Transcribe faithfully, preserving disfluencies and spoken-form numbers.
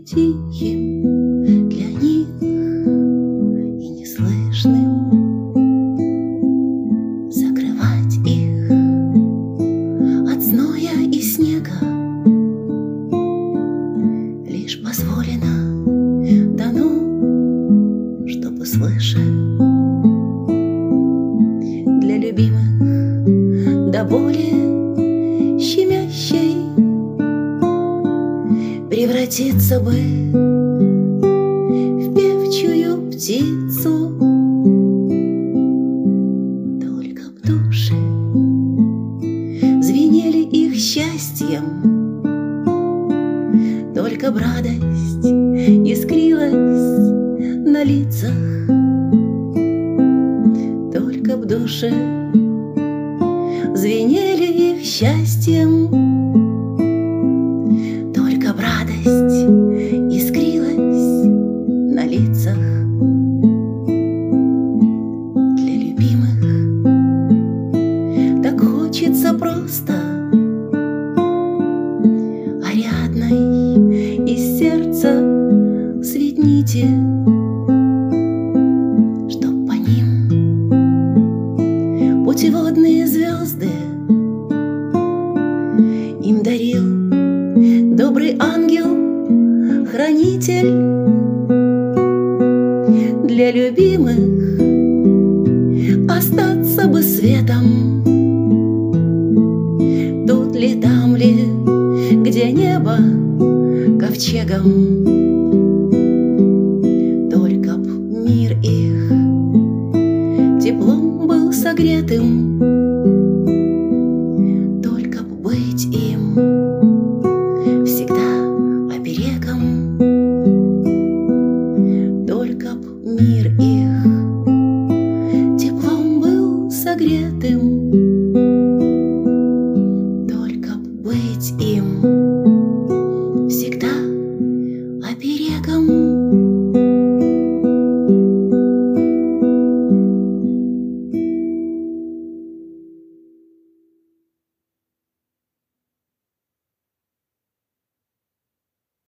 тихим для них и неслышным, закрывать их от зноя и снега лишь позволено дано, чтобы слышать для любимых до боли щемящей превратиться бы в певчую птицу. Только в душе звенели их счастьем, только б радость искрилась на лицах, только в душе звенели их счастьем, только б радость искрилась на лицах. Для любимых так хочется просто Ариадной из сердца светните, чтоб по ним путеводные звезды им дарил добрый ангел-хранитель. Для любимых остаться бы светом тут ли, там ли, где небо ковчегом. Только б мир их теплом был согретым, только б быть им всегда оберегом, только б мир их теплом был согретым.